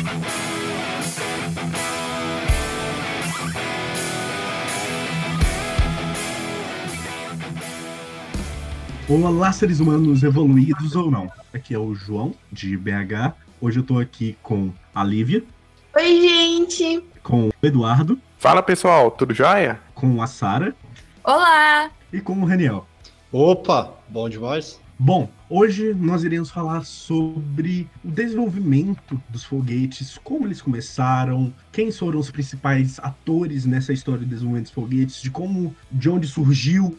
Olá, seres humanos evoluídos ou não. Aqui é o João, de BH. Hoje eu tô aqui com a Lívia. Oi, gente! Com o Eduardo. Fala, pessoal, tudo jóia? Com a Sara. Olá! E com o Raniel. Opa, bom demais. Bom, hoje nós iremos falar sobre o desenvolvimento dos foguetes, como eles começaram, quem foram os principais atores nessa história de desenvolvimento dos foguetes, de onde surgiu,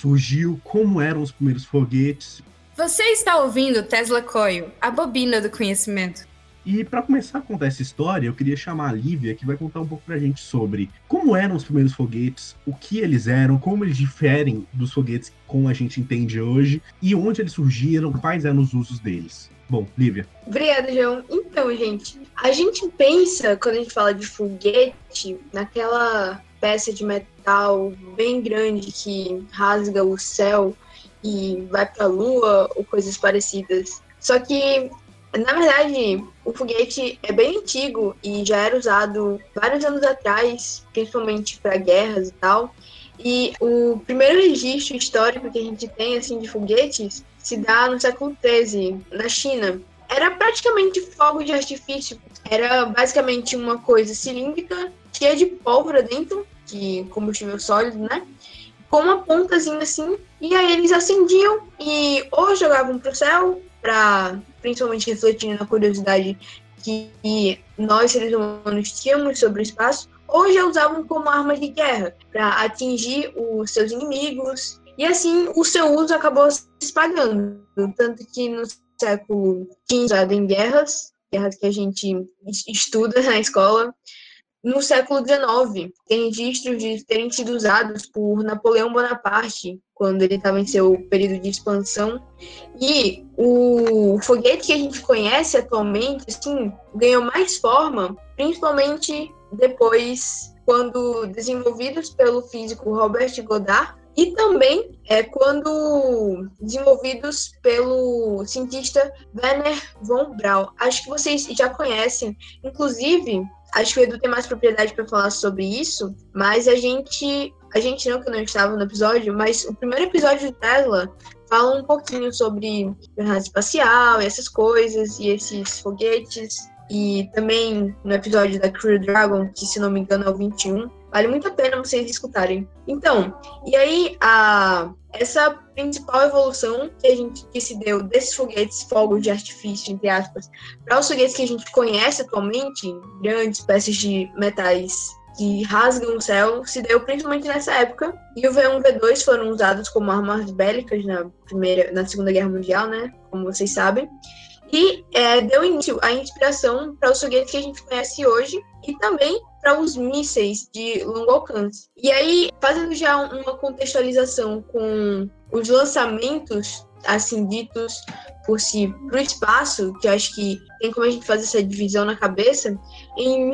como eram os primeiros foguetes. Você está ouvindo Tesla Coil, a bobina do conhecimento. E para começar a contar essa história, eu queria chamar a Lívia, que vai contar um pouco pra gente sobre como eram os primeiros foguetes, o que eles eram, como eles diferem dos foguetes como a gente entende hoje, e onde eles surgiram, quais eram os usos deles. Bom, Lívia. Obrigada, João. Então, gente, a gente pensa, quando a gente fala de foguete, naquela peça de metal bem grande que rasga o céu e vai pra lua ou coisas parecidas. Só que, na verdade, o foguete é bem antigo e já era usado vários anos atrás, principalmente para guerras e tal. E o primeiro registro histórico que a gente tem assim de foguetes se dá no século XIII, na China. Era praticamente fogo de artifício. Era basicamente uma coisa cilíndrica, cheia de pólvora dentro, de combustível sólido, né? Com uma pontazinha assim. E aí eles acendiam e ou jogavam pro céu, principalmente refletindo na curiosidade que nós, seres humanos, tínhamos sobre o espaço, ou já usavam como arma de guerra para atingir os seus inimigos. E assim, o seu uso acabou se espalhando. Tanto que no século XV, usado em guerras que a gente estuda na escola. No século XIX, tem registros de terem sido usados por Napoleão Bonaparte, quando ele estava em seu período de expansão. E o foguete que a gente conhece atualmente, assim, ganhou mais forma, principalmente depois, quando desenvolvidos pelo físico Robert Goddard, e também quando desenvolvidos pelo cientista Wernher von Braun. Acho que vocês já conhecem, inclusive. Acho que o Edu tem mais propriedade para falar sobre isso, mas a gente não, que eu não estava no episódio, mas o primeiro episódio de Tesla fala um pouquinho sobre jornada espacial e essas coisas, e esses foguetes, e também no episódio da Crew Dragon, que se não me engano é o 21, vale muito a pena vocês escutarem. Então, e aí essa principal evolução que se deu desses foguetes, fogos de artifício, entre aspas, para os foguetes que a gente conhece atualmente, grandes peças de metais que rasgam o céu, se deu principalmente nessa época. E o V1 e o V2 foram usados como armas bélicas na Segunda Guerra Mundial, né? Como vocês sabem. E deu início à inspiração para os foguetes que a gente conhece hoje e também para os mísseis de longo alcance. E aí, fazendo já uma contextualização com os lançamentos, assim, ditos por si, para o espaço, que eu acho que tem como a gente fazer essa divisão na cabeça, em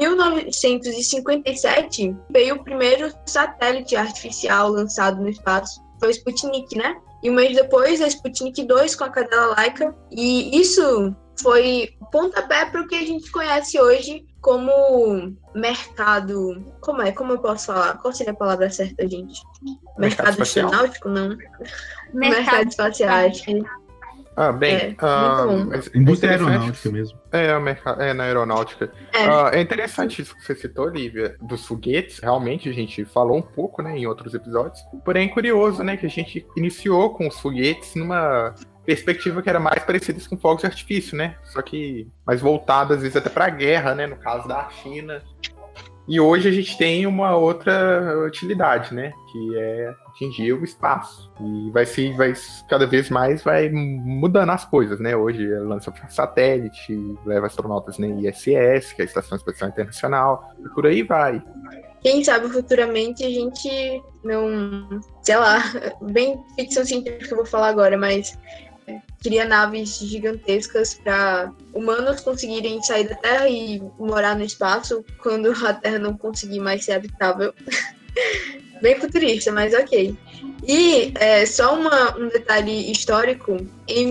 1957 veio o primeiro satélite artificial lançado no espaço, foi o Sputnik, né? E um mês depois, a Sputnik 2 com a cadela Laika. E isso foi pontapé para o que a gente conhece hoje como mercado... Como eu posso falar? Qual seria a palavra certa, gente? Mercado astronáutico? Não. Mercado espacial, acho que... Muito bom. Indústria aeronáutica mesmo. Na aeronáutica. É interessante isso que você citou, Lívia, dos foguetes. Realmente, a gente falou um pouco, né, em outros episódios. Porém, é curioso, né, que a gente iniciou com os foguetes numa perspectiva que era mais parecida com fogos de artifício, né? Só que mais voltada, às vezes, até para a guerra, né? No caso da China. E hoje a gente tem uma outra utilidade, né? Que é atingir o espaço. E cada vez mais vai mudando as coisas, né? Hoje lança satélite, leva astronautas na ISS, que é a Estação Espacial Internacional, e por aí vai. Quem sabe futuramente a gente não... Sei lá, bem ficção científica que eu vou falar agora, mas... cria naves gigantescas para humanos conseguirem sair da Terra e morar no espaço quando a Terra não conseguir mais ser habitável. Bem futurista, mas ok. E só um detalhe histórico, em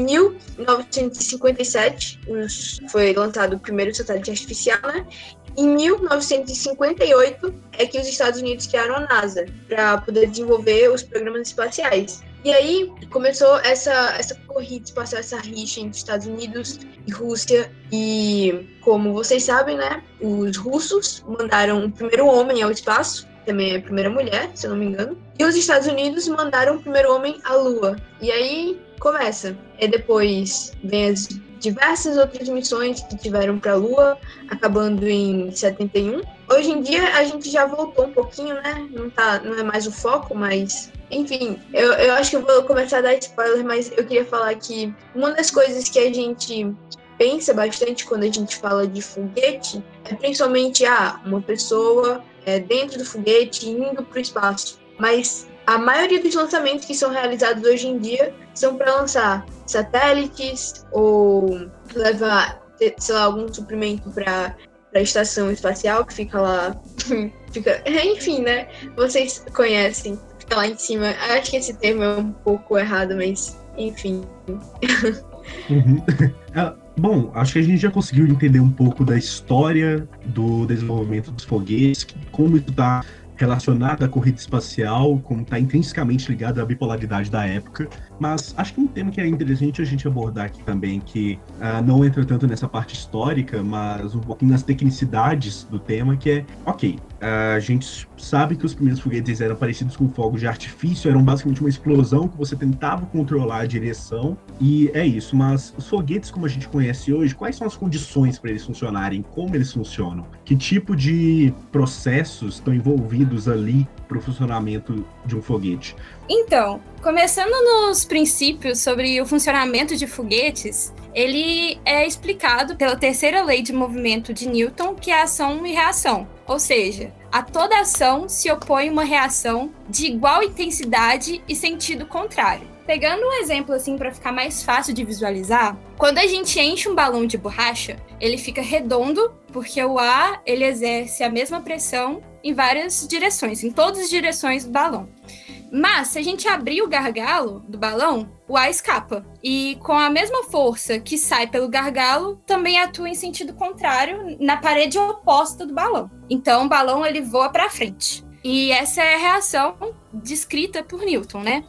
1957 foi lançado o primeiro satélite artificial, né? Em 1958 é que os Estados Unidos criaram a NASA para poder desenvolver os programas espaciais. E aí começou essa corrida espacial, essa rixa entre Estados Unidos e Rússia. E como vocês sabem, né, os russos mandaram o primeiro homem ao espaço, também a primeira mulher, se eu não me engano. E os Estados Unidos mandaram o primeiro homem à Lua. E aí começa. Depois vem as diversas outras missões que tiveram para a Lua, acabando em 71. Hoje em dia a gente já voltou um pouquinho, né? Não é mais o foco, mas enfim, eu acho que eu vou começar a dar spoiler, mas eu queria falar que uma das coisas que a gente pensa bastante quando a gente fala de foguete é principalmente uma pessoa dentro do foguete indo para o espaço. Mas a maioria dos lançamentos que são realizados hoje em dia são para lançar satélites ou levar, sei lá, algum suprimento para a estação espacial que fica lá. Enfim, né? Vocês conhecem, fica lá em cima. Acho que esse termo é um pouco errado, mas enfim. Uhum. Bom, acho que a gente já conseguiu entender um pouco da história do desenvolvimento dos foguetes, como isso está relacionado à corrida espacial, como está intrinsecamente ligado à bipolaridade da época. Mas acho que um tema que é interessante a gente abordar aqui também, que não entra tanto nessa parte histórica, mas um pouquinho nas tecnicidades do tema, que é, a gente sabe que os primeiros foguetes eram parecidos com fogos de artifício, eram basicamente uma explosão que você tentava controlar a direção, e é isso. Mas os foguetes, como a gente conhece hoje, quais são as condições para eles funcionarem? Como eles funcionam? Que tipo de processos estão envolvidos ali para o funcionamento de um foguete? Então, começando nos princípios sobre o funcionamento de foguetes, ele é explicado pela terceira lei de movimento de Newton, que é a ação e reação. Ou seja, a toda ação se opõe uma reação de igual intensidade e sentido contrário. Pegando um exemplo assim para ficar mais fácil de visualizar, quando a gente enche um balão de borracha, ele fica redondo porque o ar ele exerce a mesma pressão em várias direções, em todas as direções do balão. Mas, se a gente abrir o gargalo do balão, o ar escapa. E com a mesma força que sai pelo gargalo, também atua em sentido contrário na parede oposta do balão. Então, o balão ele voa para frente. E essa é a reação descrita por Newton, né?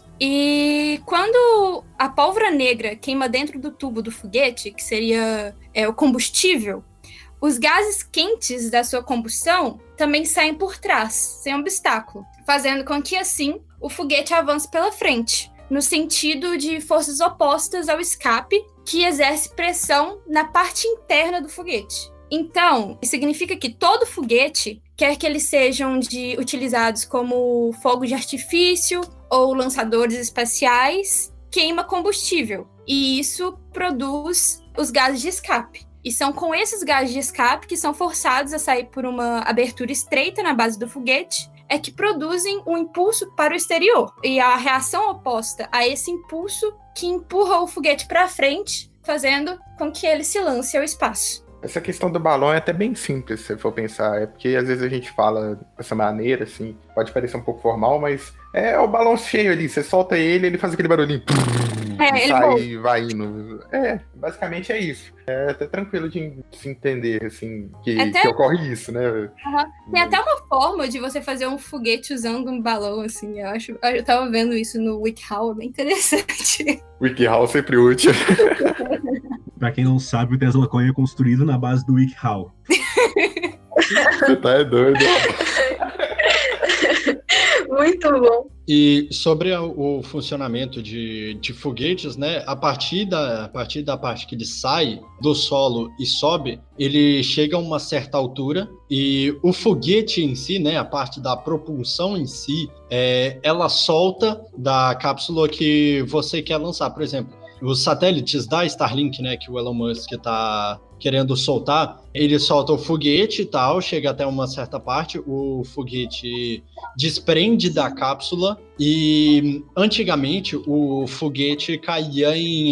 E quando a pólvora negra queima dentro do tubo do foguete, que seria o combustível, os gases quentes da sua combustão também saem por trás, sem obstáculo, fazendo com que, assim, o foguete avance pela frente, no sentido de forças opostas ao escape, que exerce pressão na parte interna do foguete. Então, isso significa que todo foguete, quer que eles sejam utilizados como fogos de artifício ou lançadores espaciais, queima combustível. E isso produz os gases de escape. E são com esses gases de escape que são forçados a sair por uma abertura estreita na base do foguete, é que produzem um impulso para o exterior. E a reação oposta a esse impulso que empurra o foguete para frente, fazendo com que ele se lance ao espaço. Essa questão do balão é até bem simples, se for pensar. É porque às vezes a gente fala dessa maneira, assim, pode parecer um pouco formal, mas é o balão cheio ali. Você solta ele faz aquele barulhinho. E sai e vai indo. Basicamente é isso. É até tranquilo de se entender, assim, que ocorre isso, né? Uhum. Tem até uma forma de você fazer um foguete usando um balão, assim. Eu tava vendo isso no WikiHow, é bem interessante. WikiHow sempre útil. Pra quem não sabe, o Tesla Coin é construído na base do WikiHow. Você tá doido. Muito bom. E sobre o funcionamento de foguetes, né? A partir da parte que ele sai do solo e sobe, ele chega a uma certa altura e o foguete em si, né? A parte da propulsão em si, ela solta da cápsula que você quer lançar. Por exemplo, os satélites da Starlink, né, que o Elon Musk está querendo soltar, ele solta o foguete e tal, chega até uma certa parte, o foguete desprende da cápsula e antigamente o foguete caía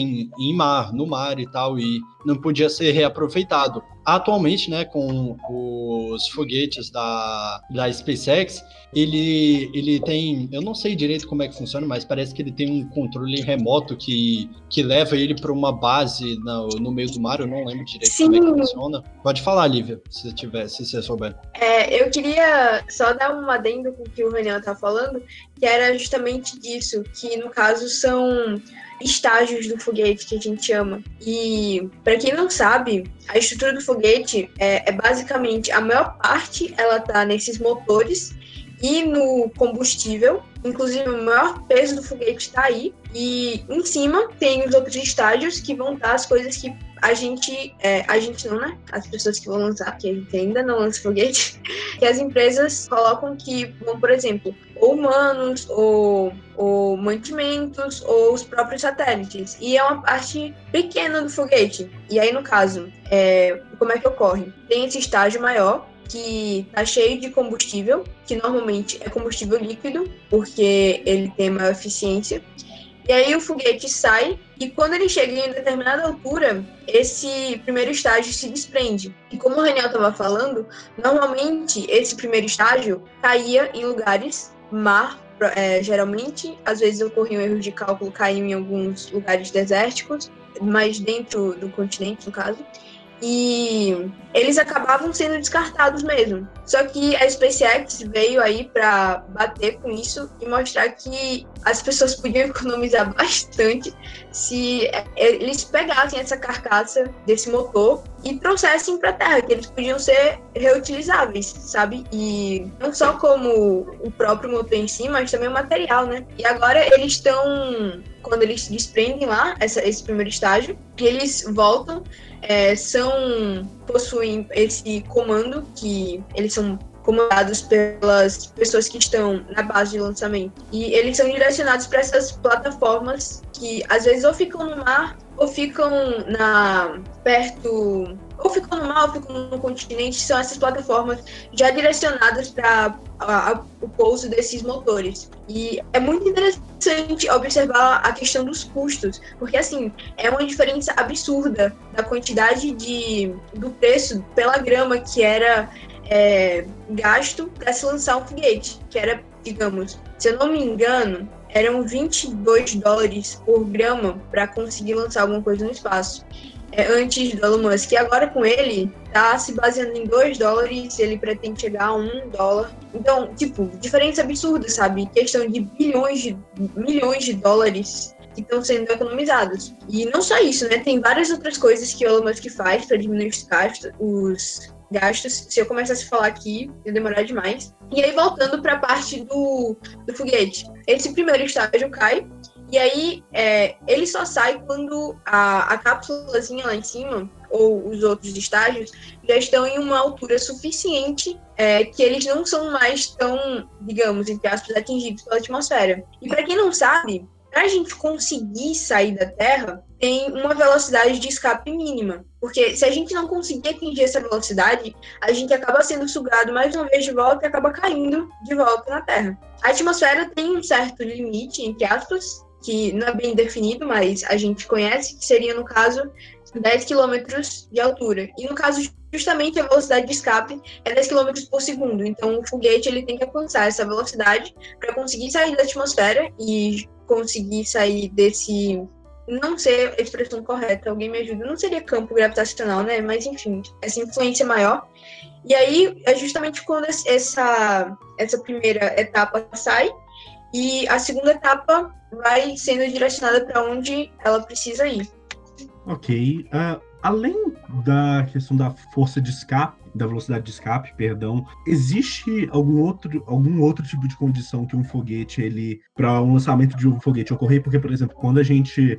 no mar e tal, e não podia ser reaproveitado. Atualmente, né, com os foguetes da SpaceX, ele tem, eu não sei direito como é que funciona, mas parece que ele tem um controle remoto que leva ele para uma base no meio do mar, eu não lembro direito Sim. como é que funciona. Pode falar, Lívia, se você souber. Eu queria só dar um adendo com o que o Raniel tá falando, que era justamente disso, que no caso são estágios do foguete que a gente chama. E, para quem não sabe, a estrutura do foguete é basicamente, a maior parte ela tá nesses motores e no combustível, inclusive o maior peso do foguete está aí, e em cima tem os outros estágios que vão estar as coisas que a gente não, né? As pessoas que vão lançar, porque a gente ainda não lança foguete, que as empresas colocam que vão, por exemplo, ou humanos, ou mantimentos, ou os próprios satélites. E é uma parte pequena do foguete. E aí, no caso, como é que ocorre? Tem esse estágio maior, que tá cheio de combustível, que normalmente é combustível líquido, porque ele tem maior eficiência. E aí o foguete sai, e quando ele chega em determinada altura, esse primeiro estágio se desprende. E como o Raniel estava falando, normalmente esse primeiro estágio caía em lugares mar, geralmente, às vezes ocorriam erros de cálculo, caíam em alguns lugares desérticos, mas dentro do continente, no caso. E eles acabavam sendo descartados mesmo. Só que a SpaceX veio aí para bater com isso e mostrar que as pessoas podiam economizar bastante se eles pegassem essa carcaça desse motor e trouxessem para a Terra, que eles podiam ser reutilizáveis, sabe? E não só como o próprio motor em si, mas também o material, né? E agora eles estão, quando eles se desprendem lá, esse primeiro estágio, e eles voltam, possuem esse comando, que eles são comandados pelas pessoas que estão na base de lançamento. E eles são direcionados para essas plataformas que às vezes ou ficam no mar, ou ficam ou ficam no mar, ou ficam no continente. São essas plataformas já direcionadas para o pouso desses motores. E é muito interessante observar a questão dos custos, porque assim, é uma diferença absurda da quantidade do preço pela grama que era gasto para se lançar um foguete, que era, digamos, se eu não me engano, eram $22 por grama para conseguir lançar alguma coisa no espaço. Antes do Elon Musk. E agora com ele, tá se baseando em $2, ele pretende chegar a $1. Então, tipo, diferença absurda, sabe? Questão de milhões de dólares que estão sendo economizados. E não só isso, né? Tem várias outras coisas que o Elon Musk faz para diminuir os gastos. Se eu começasse a falar aqui, ia demorar demais. E aí, voltando para a parte do foguete. Esse primeiro estágio cai, e aí ele só sai quando a cápsulazinha lá em cima, ou os outros estágios, já estão em uma altura suficiente que eles não são mais tão, digamos, entre aspas, atingidos pela atmosfera. E para quem não sabe, para a gente conseguir sair da Terra, tem uma velocidade de escape mínima. Porque se a gente não conseguir atingir essa velocidade, a gente acaba sendo sugado mais uma vez de volta e acaba caindo de volta na Terra. A atmosfera tem um certo limite, entre aspas, que não é bem definido, mas a gente conhece, que seria, no caso, 10 km de altura. E, no caso, justamente a velocidade de escape é 10 km por segundo. Então, o foguete ele tem que alcançar essa velocidade para conseguir sair da atmosfera e conseguir sair desse... Não sei a expressão correta, alguém me ajuda. Não seria campo gravitacional, né? Mas, enfim, essa influência maior. E aí, é justamente quando essa primeira etapa sai, e a segunda etapa vai sendo direcionada para onde ela precisa ir. Ok. Além da questão da força de escape, da velocidade de escape, perdão, existe algum outro tipo de condição que um foguete, para um lançamento de um foguete ocorrer? Porque, por exemplo, quando a gente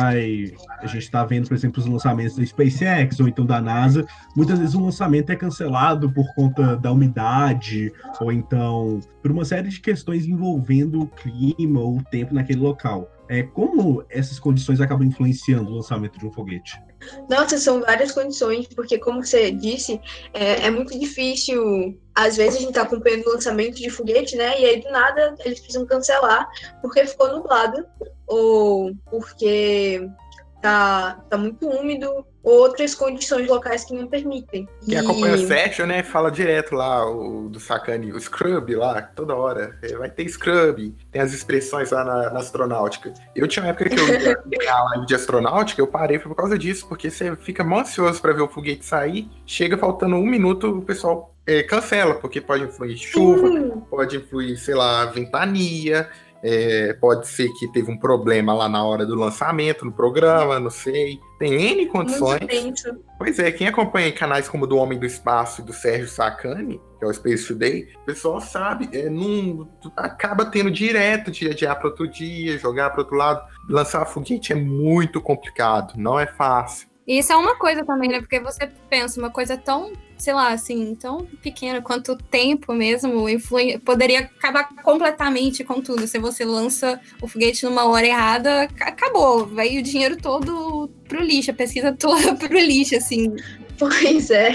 está vendo, por exemplo, os lançamentos da SpaceX ou então da NASA, muitas vezes o lançamento é cancelado por conta da umidade, ou então por uma série de questões envolvendo o clima ou o tempo naquele local. Como essas condições acabam influenciando o lançamento de um foguete? Nossa, são várias condições, porque como você disse, é muito difícil. Às vezes a gente tá acompanhando o lançamento de foguete, né? E aí do nada eles precisam cancelar porque ficou nublado ou porque tá muito úmido, ou outras condições locais que não permitem. Quem acompanha o Sérgio, né, fala direto lá, do Sakane, o Scrub lá, toda hora. Vai ter Scrub, tem as expressões lá na astronáutica. Eu tinha uma época que eu ia a live de astronáutica, eu parei por causa disso, porque você fica mó ansioso pra ver o foguete sair, chega faltando 1 minuto, o pessoal cancela, porque pode influir chuva, pode influir, sei lá, ventania. Pode ser que teve um problema lá na hora do lançamento, no programa, não sei. Tem N condições. Pois é, quem acompanha canais como o do Homem do Espaço e do Sérgio Sakane, que é o Space Today, o pessoal sabe, acaba tendo direto de adiar para outro dia, jogar para outro lado. Lançar foguete é muito complicado, não é fácil. E isso é uma coisa também, né? Porque você pensa, uma coisa tão, sei lá, assim, tão pequena quanto o tempo mesmo, poderia acabar completamente com tudo. Se você lança o foguete numa hora errada, acabou. Vai o dinheiro todo pro lixo, a pesquisa toda pro lixo, assim. Pois é.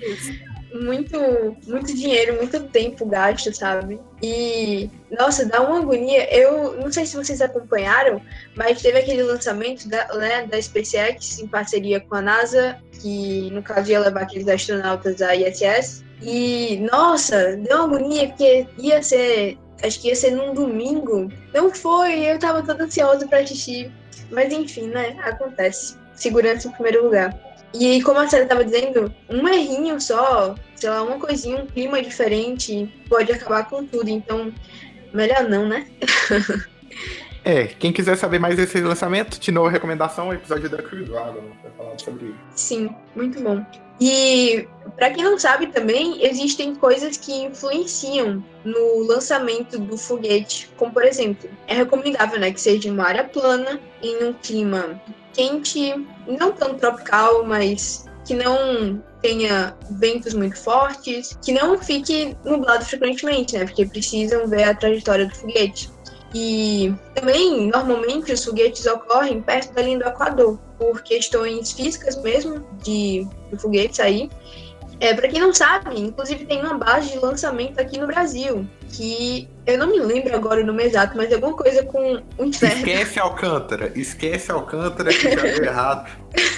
Muito dinheiro, muito tempo gasto, sabe? E, nossa, dá uma agonia. Eu não sei se vocês acompanharam, mas teve aquele lançamento da SpaceX em parceria com a NASA, que no caso ia levar aqueles astronautas à ISS. E, nossa, deu uma agonia, porque acho que ia ser num domingo. Não foi, eu tava toda ansiosa pra assistir. Mas enfim, né? Acontece. Segurança em primeiro lugar. E como a Sarah estava dizendo, um errinho só, sei lá, uma coisinha, um clima diferente, pode acabar com tudo. Então, melhor não, né? Quem quiser saber mais desse lançamento, de novo, recomendação, o episódio da Crew Dragon, pra falar sobre isso. Sim, muito bom. E, para quem não sabe também, existem coisas que influenciam no lançamento do foguete. Como, por exemplo, é recomendável, né, que seja uma área plana, em um clima quente, não tão tropical, mas que não tenha ventos muito fortes, que não fique nublado frequentemente, né? Porque precisam ver a trajetória do foguete. E também, normalmente, os foguetes ocorrem perto da linha do Equador, por questões físicas mesmo, do foguete sair. Para quem não sabe, inclusive tem uma base de lançamento aqui no Brasil, que eu não me lembro agora o nome exato, mas é alguma coisa com o inferno. Esquece Alcântara que já deu errado.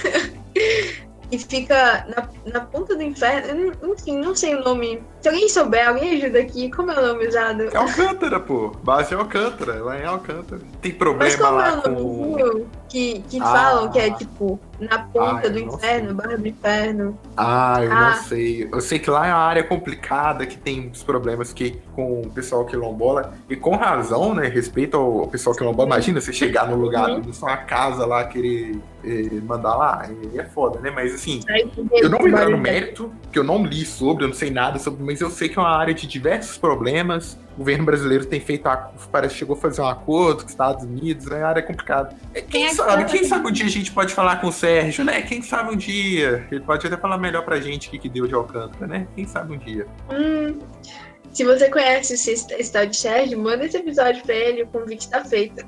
E fica na ponta do inferno, enfim, não sei o nome. Se alguém souber, alguém ajuda aqui. Como é o nome usado? É Alcântara, pô. Base é Alcântara, lá em Alcântara. Tem problema lá com... Mas qual é o nome que falam que é, tipo, na ponta do inferno, barra do inferno? Eu não sei. Eu sei que lá é uma área complicada, que tem os problemas com o pessoal quilombola. E com razão, né, respeito ao pessoal quilombola. Imagina você chegar no lugar, na sua casa lá, querer mandar lá. É foda, né? Mas assim, eu não me lembro no mérito, que eu não li sobre, eu não sei nada sobre, mas eu sei que é uma área de diversos problemas. O governo brasileiro tem feito, parece que chegou a fazer um acordo com os Estados Unidos, né? A área é complicada. Quem sabe um dia a gente pode falar com o Sérgio, né? Quem sabe um dia? Ele pode até falar melhor pra gente o que deu de Alcântara, né? Quem sabe um dia? Se você conhece esse tal de Sérgio, manda esse episódio pra ele, o convite tá feito.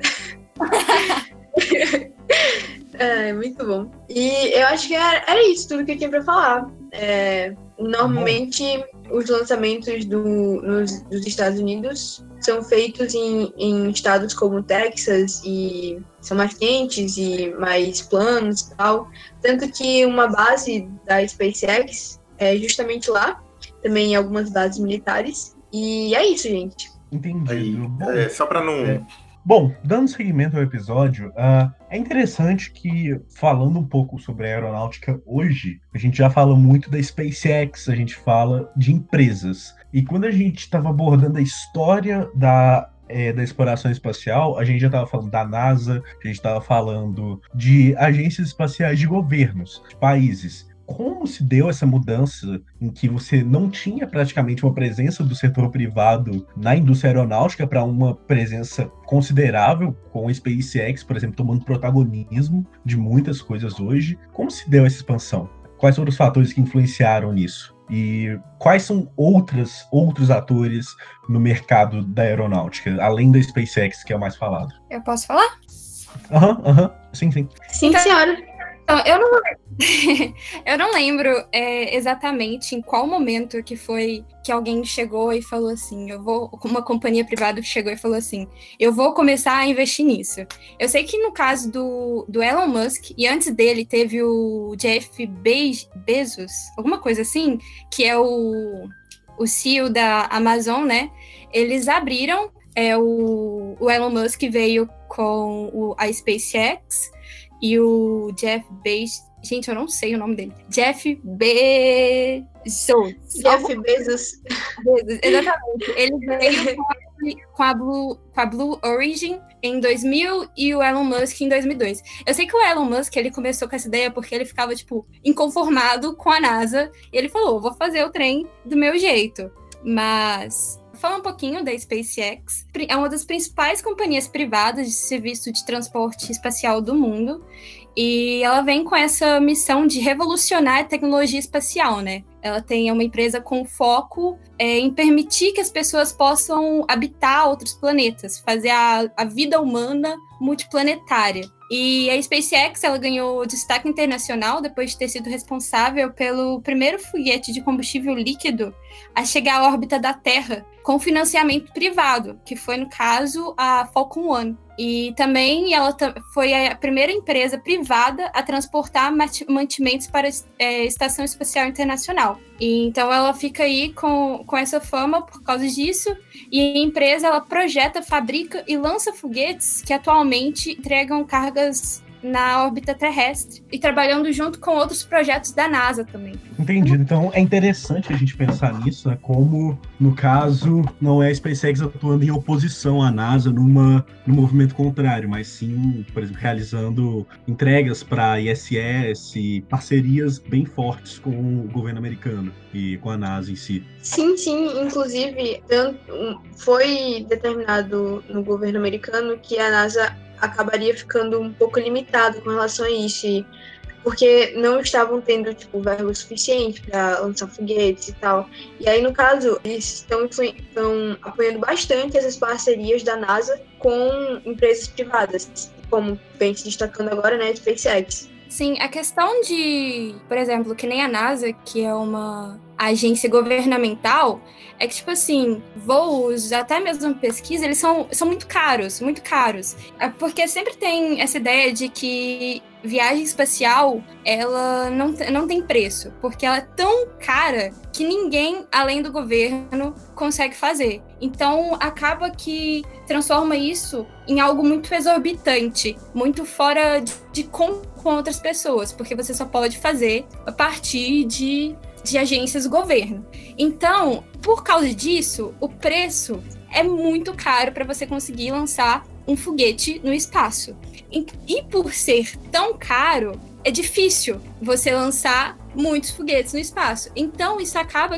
Muito bom. E eu acho que era isso tudo que eu tinha pra falar. Normalmente, os lançamentos dos Estados Unidos são feitos em estados como Texas, e são mais quentes e mais planos e tal. Tanto que uma base da SpaceX é justamente lá, também em algumas bases militares. E é isso, gente. Entendi. Só pra não... Bom, dando seguimento ao episódio, é interessante que, falando um pouco sobre a aeronáutica hoje, a gente já fala muito da SpaceX, a gente fala de empresas. E quando a gente estava abordando a história da exploração espacial, a gente já estava falando da NASA, a gente estava falando de agências espaciais de governos, de países. Como se deu essa mudança em que você não tinha praticamente uma presença do setor privado na indústria aeronáutica para uma presença considerável, com a SpaceX, por exemplo, tomando protagonismo de muitas coisas hoje? Como se deu essa expansão? Quais foram os fatores que influenciaram nisso? E quais são outros atores no mercado da aeronáutica, além da SpaceX, que é o mais falado? Eu posso falar? Sim. Sim, senhora. Então, eu não lembro exatamente em qual momento que foi que alguém chegou e falou assim, uma companhia privada que chegou e falou assim, eu vou começar a investir nisso. Eu sei que no caso do Elon Musk, e antes dele teve o Jeff Bezos, alguma coisa assim, que é o CEO da Amazon, né? Eles abriram, o Elon Musk veio com a SpaceX, e o Jeff Bezos... Gente, eu não sei o nome dele. Jeff Bezos. Exatamente. Ele veio com a Blue Origin em 2000 e o Elon Musk em 2002. Eu sei que o Elon Musk, ele começou com essa ideia porque ele ficava, inconformado com a NASA. E ele falou, vou fazer o trem do meu jeito. Mas... Fala um pouquinho da SpaceX. É uma das principais companhias privadas de serviço de transporte espacial do mundo. E ela vem com essa missão de revolucionar a tecnologia espacial, né? Ela tem uma empresa com foco em permitir que as pessoas possam habitar outros planetas, fazer a vida humana multiplanetária. E a SpaceX, ela ganhou destaque internacional depois de ter sido responsável pelo primeiro foguete de combustível líquido a chegar à órbita da Terra com financiamento privado, que foi, no caso, a Falcon 1. E também ela foi a primeira empresa privada a transportar mantimentos para a Estação Espacial Internacional. E, então ela fica aí com essa fama por causa disso. E a empresa, ela projeta, fabrica e lança foguetes que atualmente entregam cargas na órbita terrestre e trabalhando junto com outros projetos da NASA também. Entendido. Então é interessante a gente pensar nisso, né? Como, no caso, não é a SpaceX atuando em oposição à NASA num movimento contrário, mas sim, por exemplo, realizando entregas para a ISS, parcerias bem fortes com o governo americano e com a NASA em si. Sim. Inclusive, foi determinado no governo americano que a NASA acabaria ficando um pouco limitado com relação a isso, porque não estavam tendo verba suficiente para lançar foguetes e tal. E aí, no caso, eles estão apoiando bastante essas parcerias da NASA com empresas privadas, como vem se destacando agora, né, a SpaceX. Sim, a questão de, por exemplo, que nem a NASA, que é uma agência governamental, é que, voos, até mesmo pesquisa, eles são muito caros, muito caros. Porque sempre tem essa ideia de que viagem espacial, ela não tem preço, porque ela é tão cara que ninguém, além do governo, consegue fazer. Então, acaba que transforma isso em algo muito exorbitante, muito fora de conta com outras pessoas, porque você só pode fazer a partir de agências do governo. Então, por causa disso, o preço é muito caro para você conseguir lançar um foguete no espaço. E por ser tão caro, é difícil você lançar muitos foguetes no espaço. Então, isso acaba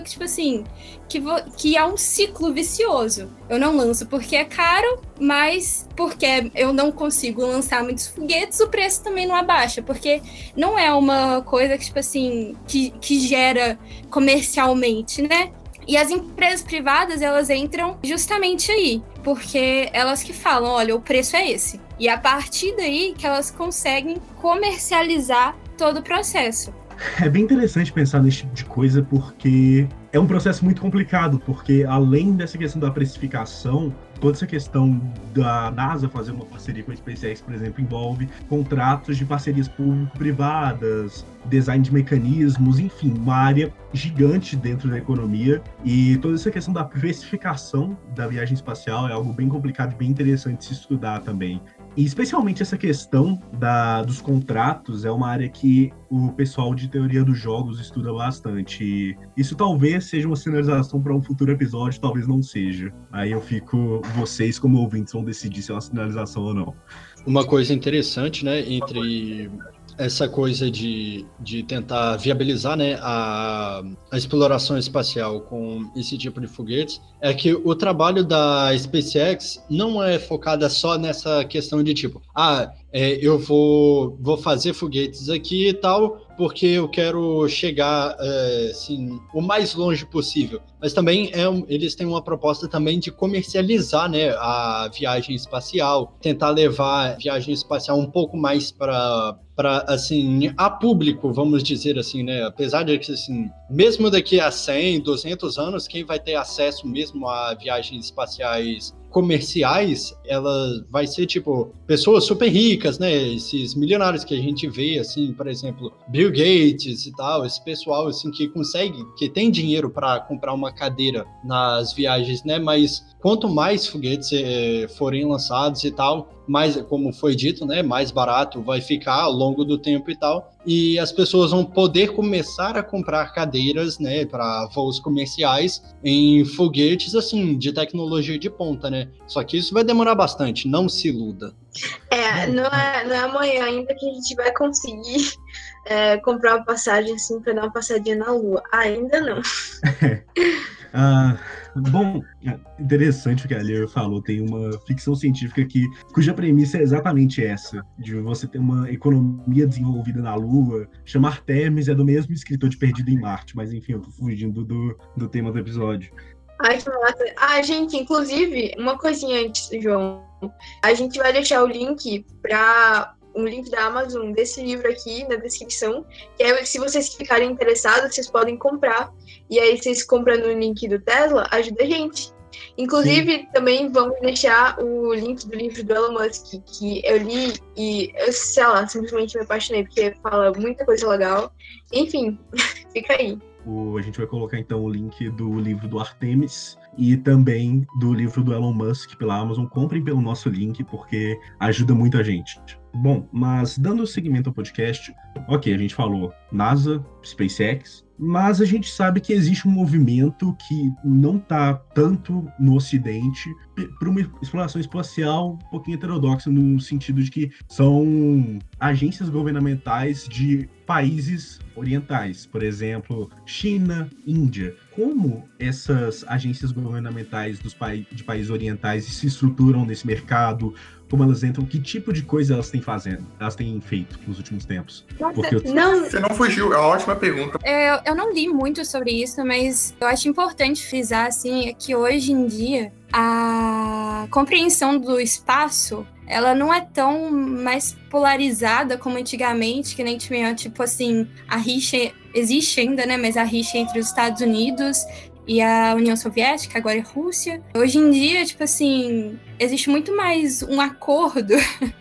que é um ciclo vicioso. Eu não lanço porque é caro, mas porque eu não consigo lançar muitos foguetes, o preço também não abaixa, porque não é uma coisa que gera comercialmente, né? E as empresas privadas, elas entram justamente aí, porque elas que falam, olha, o preço é esse. E a partir daí que elas conseguem comercializar todo o processo. É bem interessante pensar nesse tipo de coisa, porque é um processo muito complicado, porque além dessa questão da precificação, toda essa questão da NASA fazer uma parceria com a SpaceX, por exemplo, envolve contratos de parcerias público-privadas, design de mecanismos, enfim, uma área gigante dentro da economia. E toda essa questão da precificação da viagem espacial é algo bem complicado e bem interessante de se estudar também. E especialmente essa questão dos contratos é uma área que o pessoal de teoria dos jogos estuda bastante. E isso talvez seja uma sinalização para um futuro episódio, talvez não seja. Aí vocês como ouvintes vão decidir se é uma sinalização ou não. Uma coisa interessante, né, entre essa coisa de tentar viabilizar, né, a exploração espacial com esse tipo de foguetes, é que o trabalho da SpaceX não é focada só nessa questão de eu vou fazer foguetes aqui e tal, porque eu quero chegar assim, o mais longe possível. Mas também eles têm uma proposta também de comercializar, né, a viagem espacial, tentar levar a viagem espacial um pouco mais para assim, a público, vamos dizer assim, né? Apesar de que, assim, mesmo daqui a 100, 200 anos, quem vai ter acesso mesmo a viagens espaciais comerciais, ela vai ser, tipo, pessoas super ricas, né? Esses milionários que a gente vê, assim, por exemplo, Bill Gates e tal, esse pessoal, assim, que consegue, que tem dinheiro para comprar uma cadeira nas viagens, né? Mas quanto mais foguetes forem lançados e tal, mais, como foi dito, né, mais barato vai ficar ao longo do tempo e tal, e as pessoas vão poder começar a comprar cadeiras, né, para voos comerciais em foguetes, assim, de tecnologia de ponta, né? Só que isso vai demorar bastante, não se iluda. Não é amanhã ainda que a gente vai conseguir comprar uma passagem, assim, para dar uma passadinha na Lua. Ainda não. Bom, interessante o que a Lia falou, tem uma ficção científica cuja premissa é exatamente essa, de você ter uma economia desenvolvida na Lua. Chama Artemis, é do mesmo escritor de Perdido em Marte, mas enfim, eu tô fugindo do tema do episódio. Ai, que massa. Gente, inclusive, uma coisinha antes, João, a gente vai deixar o link para um link da Amazon desse livro aqui na descrição, que aí, se vocês ficarem interessados, vocês podem comprar. E aí, vocês comprando o link do Tesla, ajuda a gente. Inclusive, sim, também vamos deixar o link do livro do Elon Musk, que eu li e, eu, sei lá, simplesmente me apaixonei, porque fala muita coisa legal. Enfim, fica aí. A gente vai colocar, então, o link do livro do Artemis e também do livro do Elon Musk pela Amazon. Comprem pelo nosso link, porque ajuda muito a gente. Bom, mas dando seguimento ao podcast, ok, a gente falou NASA, SpaceX, mas a gente sabe que existe um movimento que não está tanto no Ocidente para uma exploração espacial um pouquinho heterodoxa, no sentido de que são agências governamentais de países orientais, por exemplo, China, Índia. Como essas agências governamentais de países orientais se estruturam nesse mercado? Como elas entram? Que tipo de coisa elas têm feito nos últimos tempos? Você não fugiu, é uma ótima pergunta. Eu não li muito sobre isso, mas eu acho importante frisar, assim, que hoje em dia a compreensão do espaço, ela não é tão mais polarizada como antigamente, que nem tinha, tipo assim, a rixa existe ainda, né, mas a rixa entre os Estados Unidos e a União Soviética, agora é Rússia. Hoje em dia, tipo assim, existe muito mais um acordo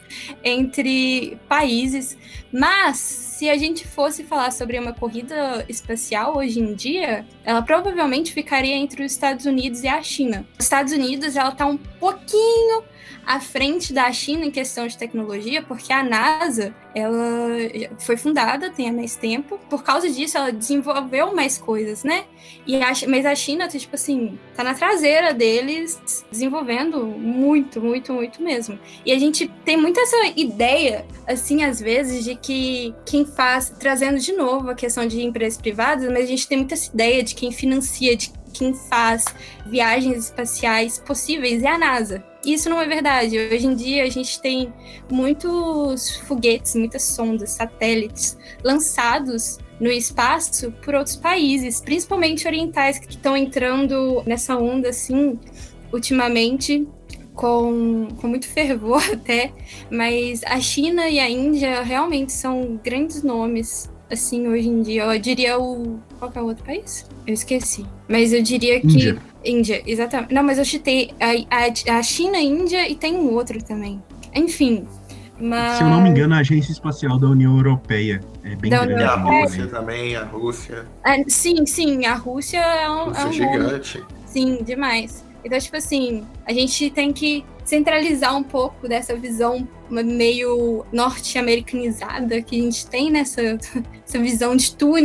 entre países, mas se a gente fosse falar sobre uma corrida espacial hoje em dia, ela provavelmente ficaria entre os Estados Unidos e a China. Os Estados Unidos, ela tá um pouquinho à frente da China em questão de tecnologia, porque a NASA, ela foi fundada, tem há mais tempo, por causa disso ela desenvolveu mais coisas, né? Mas a China, tipo assim, tá na traseira deles, desenvolvendo muito, muito, muito mesmo. E a gente tem muito essa ideia, assim, às vezes, de que quem faz, trazendo de novo a questão de empresas privadas, mas a gente tem muita essa ideia de quem financia, de quem faz viagens espaciais possíveis é a NASA. Isso não é verdade. Hoje em dia a gente tem muitos foguetes, muitas sondas, satélites lançados no espaço por outros países, principalmente orientais, que estão entrando nessa onda, assim, ultimamente, com muito fervor até, mas a China e a Índia realmente são grandes nomes, assim, hoje em dia. Eu diria qual que é o outro país? Eu esqueci. Mas eu diria que... Índia, exatamente. Não, mas eu chutei a China, a Índia e tem um outro também. Enfim, mas... Se eu não me engano, a Agência Espacial da União Europeia é bem grande. E a Rússia também, a Rússia. Sim, a Rússia é um gigante. Sim, demais. Então, tipo assim, a gente tem que centralizar um pouco dessa visão meio norte-americanizada que a gente tem nessa visão de túnel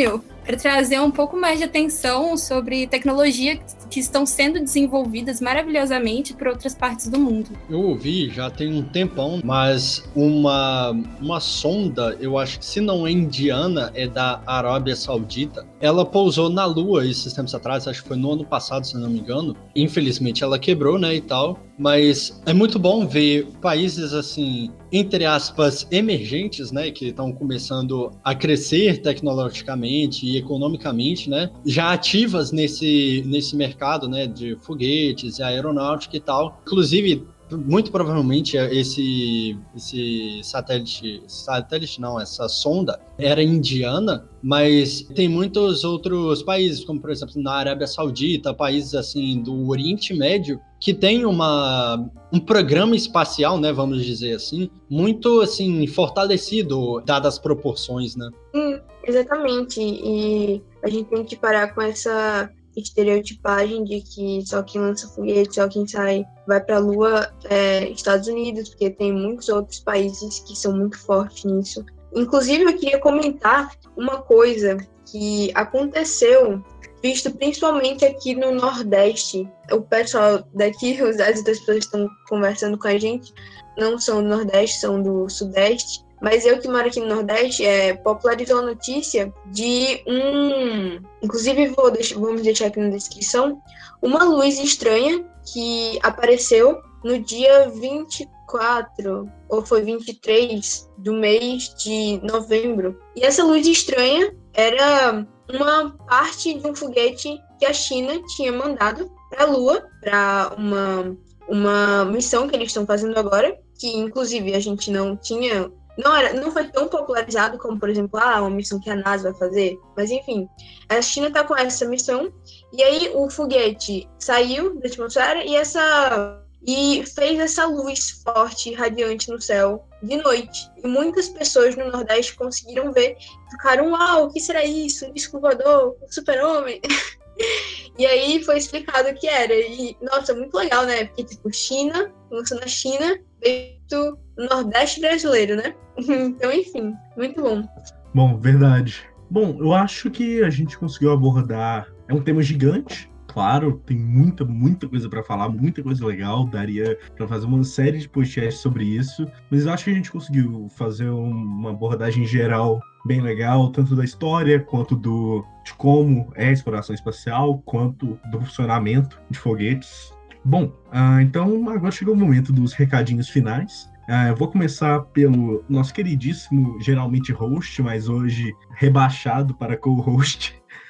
para trazer um pouco mais de atenção sobre tecnologia que estão sendo desenvolvidas maravilhosamente por outras partes do mundo. Eu ouvi já tem um tempão, mas uma sonda, eu acho que se não é indiana, é da Arábia Saudita. Ela pousou na Lua esses tempos atrás, acho que foi no ano passado, se não me engano. Infelizmente ela quebrou, né, e tal. Mas é muito bom ver países, assim, entre aspas, emergentes, né, que estão começando a crescer tecnologicamente e economicamente, né, já ativas nesse mercado, né, de foguetes e aeronáutica e tal. Inclusive, muito provavelmente esse satélite não, essa sonda era indiana, mas tem muitos outros países, como por exemplo na Arábia Saudita, países assim do Oriente Médio, que tem um programa espacial, né, vamos dizer assim, muito assim fortalecido, dadas as proporções, né? Exatamente, e a gente tem que parar com essa estereotipagem de que só quem lança foguete, só quem vai para a Lua é Estados Unidos, porque tem muitos outros países que são muito fortes nisso. Inclusive, eu queria comentar uma coisa que aconteceu, visto principalmente aqui no Nordeste. O pessoal daqui, as outras pessoas que estão conversando com a gente, não são do Nordeste, são do Sudeste. Mas eu que moro aqui no Nordeste, popularizou a notícia de inclusive vamos deixar aqui na descrição, uma luz estranha que apareceu no dia 24, ou foi 23 do mês de novembro. E essa luz estranha era uma parte de um foguete que a China tinha mandado para a Lua, para uma missão que eles estão fazendo agora, que inclusive a gente não tinha... Não foi tão popularizado como, por exemplo, uma missão que a NASA vai fazer. Mas, enfim, a China está com essa missão. E aí o foguete saiu da atmosfera e fez essa luz forte, radiante no céu de noite. E muitas pessoas no Nordeste conseguiram ver. Ficaram, uau, o que será isso? Um disco voador, um super-homem. E aí foi explicado o que era. E, nossa, muito legal, né? Porque, tipo, China, lançou na China, feito no Nordeste brasileiro, né? Então, enfim, muito bom. Bom, verdade. Bom, eu acho que a gente conseguiu abordar... É um tema gigante, claro, tem muita coisa para falar, muita coisa legal, daria para fazer uma série de podcasts sobre isso, mas eu acho que a gente conseguiu fazer uma abordagem geral bem legal, tanto da história, quanto de como é a exploração espacial, quanto do funcionamento de foguetes. Bom, então agora chegou o momento dos recadinhos finais. Eu vou começar pelo nosso queridíssimo, geralmente host, mas hoje rebaixado para co-host,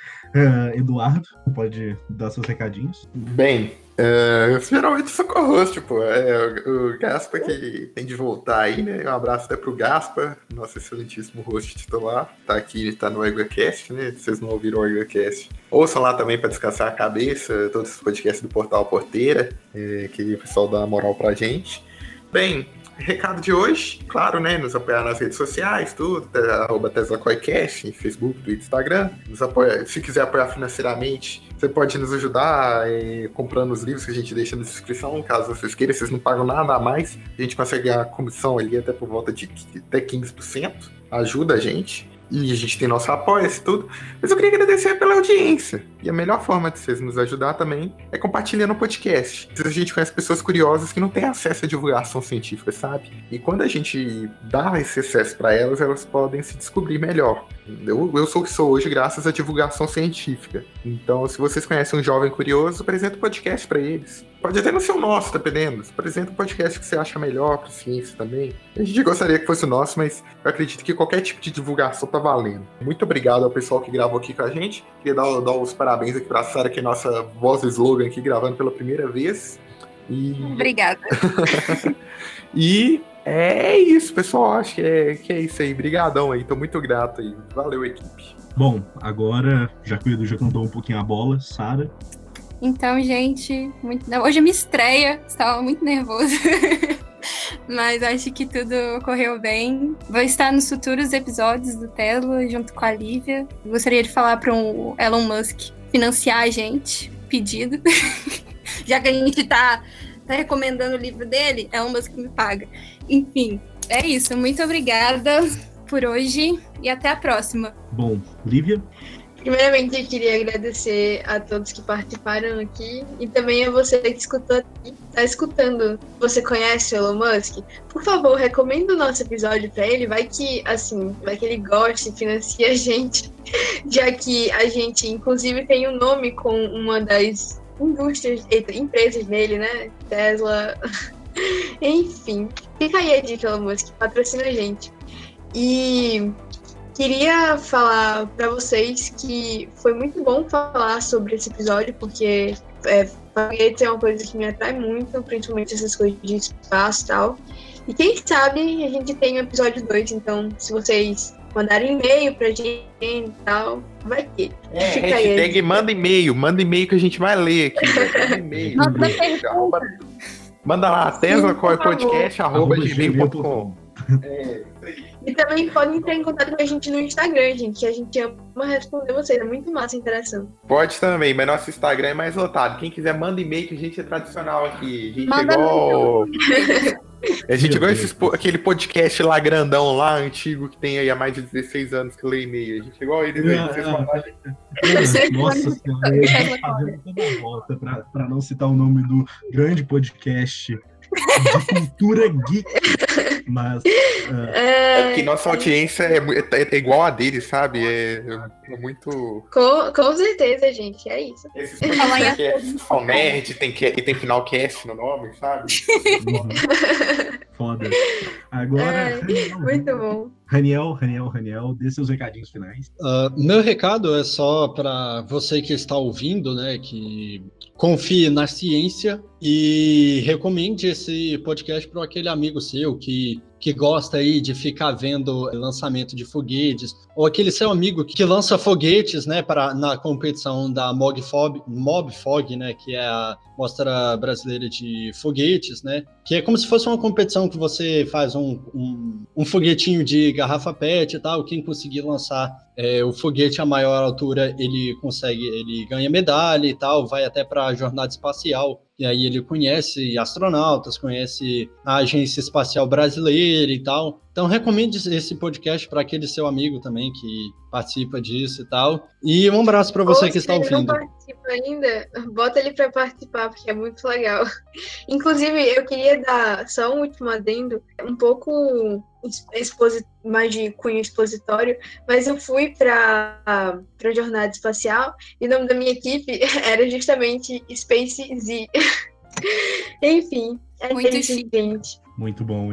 Eduardo. Pode dar seus recadinhos. Bem, geralmente sou co-host, pô. O Gaspa que tem de voltar aí, né? Um abraço até pro Gaspa, nosso excelentíssimo host titular. Tá aqui, tá no EguaCast, né? Se vocês não ouviram o EguaCast, ouçam lá também para descansar a cabeça, todos os podcasts do Portal Porteira, que o pessoal dá uma moral pra gente. Bem, recado de hoje, claro, né? Nos apoiar nas redes sociais, tudo, @TeslaCoicast, Facebook, Twitter, Instagram. Se quiser apoiar financeiramente, você pode nos ajudar comprando os livros que a gente deixa na descrição, caso vocês queiram, vocês não pagam nada a mais. A gente consegue ganhar a comissão ali até por volta de até 15%. Ajuda a gente. E a gente tem nosso apoio e tudo. Mas eu queria agradecer pela audiência. E a melhor forma de vocês nos ajudar também é compartilhando o podcast. A gente conhece pessoas curiosas que não têm acesso à divulgação científica, sabe? E quando a gente dá esse acesso para elas, elas podem se descobrir melhor. Eu sou o que sou hoje graças à divulgação científica. Então, se vocês conhecem um jovem curioso, apresenta o podcast para eles. Pode até não ser o nosso, dependendo. Apresenta um podcast que você acha melhor para ciência também. A gente gostaria que fosse o nosso, mas eu acredito que qualquer tipo de divulgação tá valendo. Muito obrigado ao pessoal que gravou aqui com a gente. Queria dar os parabéns aqui pra Sara, que é nossa voz slogan aqui, gravando pela primeira vez. Obrigada. E é isso, pessoal. Acho que é isso aí. Brigadão aí. Tô muito grato aí. Valeu, equipe. Bom, agora, já que o Edu já cantou um pouquinho a bola, Sara. Então, gente, hoje é minha estreia, estava muito nervosa, mas acho que tudo ocorreu bem. Vou estar nos futuros episódios do Tesla, junto com a Lívia. Gostaria de falar para o Elon Musk financiar a gente, pedido, já que a gente tá recomendando o livro dele, Elon Musk me paga. Enfim, é isso. Muito obrigada por hoje e até a próxima. Bom, Lívia? Primeiramente, eu queria agradecer a todos que participaram aqui e também a você que escutou aqui, tá escutando. Você conhece o Elon Musk? Por favor, recomenda o nosso episódio para ele, vai que ele goste e financie a gente, já que a gente, inclusive, tem um nome com uma das empresas dele, né? Tesla. Enfim, fica aí a dica, Elon Musk, patrocina a gente. E queria falar para vocês que foi muito bom falar sobre esse episódio, porque foguetes é uma coisa que me atrai muito, principalmente essas coisas de espaço e tal. E quem sabe a gente tem o episódio 2, então se vocês mandarem e-mail pra gente e tal, vai ter. Hashtag manda e-mail que a gente vai ler aqui. Manda e-mail. Manda lá, teslapodcast@gmail.com. E também podem entrar em contato com a gente no Instagram, gente, que a gente ama responder vocês. É muito massa a interação. Pode também, mas nosso Instagram é mais lotado. Quem quiser, manda e-mail que a gente é tradicional aqui. A gente igual aquele podcast lá grandão, lá antigo, que tem aí há mais de 16 anos que lê e-mail. A gente igual eles aí. Nossa senhora, eu tô fazendo toda a volta pra não citar o nome do grande podcast de cultura geek. Mas é que nossa audiência é igual a deles, sabe? É muito. Com certeza, gente, é isso. Esses podcasts são nerd, tem final cast no nome, sabe? Foda. Agora. Muito bom. Raniel, dê seus recadinhos finais. Meu recado é só para você que está ouvindo, né, que confie na ciência e recomende esse podcast para aquele amigo seu que gosta aí de ficar vendo lançamento de foguetes, ou aquele seu amigo que lança foguetes, né, na competição da Mobfog, né, que é a Mostra Brasileira de Foguetes, né, que é como se fosse uma competição que você faz um foguetinho de garrafa PET e tal, quem conseguir lançar o foguete a maior altura, ele ganha medalha e tal, vai até para a jornada espacial, e aí ele conhece astronautas, conhece a Agência Espacial Brasileira e tal. Então recomende esse podcast para aquele seu amigo também que participa disso e tal. E um abraço para você que está ouvindo. Se ele não participa ainda, bota ele para participar, porque é muito legal. Inclusive, eu queria dar só um último adendo, um pouco mais de cunho expositório, mas eu fui para a jornada espacial e o nome da minha equipe era justamente Space Z. Enfim, é muito isso, gente. Muito bom.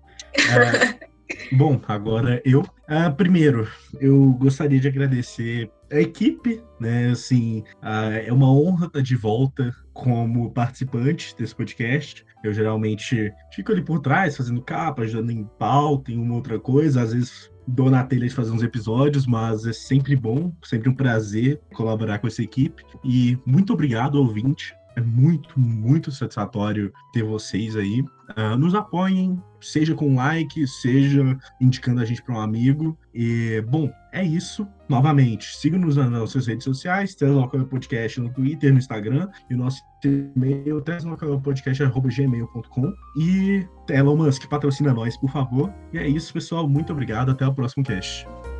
Bom, agora eu. Primeiro, eu gostaria de agradecer a equipe, né? Assim, é uma honra estar de volta como participante desse podcast. Eu geralmente fico ali por trás, fazendo capa, ajudando em pauta, em uma outra coisa. Às vezes dou na telha de fazer uns episódios, mas é sempre bom, sempre um prazer colaborar com essa equipe. E muito obrigado, ouvinte. É muito, muito satisfatório ter vocês aí. Nos apoiem, seja com like, seja indicando a gente para um amigo. E, bom, é isso. Novamente, siga-nos nas nossas redes sociais, Tesla Podcast no Twitter, no Instagram, e o nosso e-mail, teslapodcast@gmail.com. E Elon Musk, patrocina nós, por favor. E é isso, pessoal. Muito obrigado. Até o próximo cast.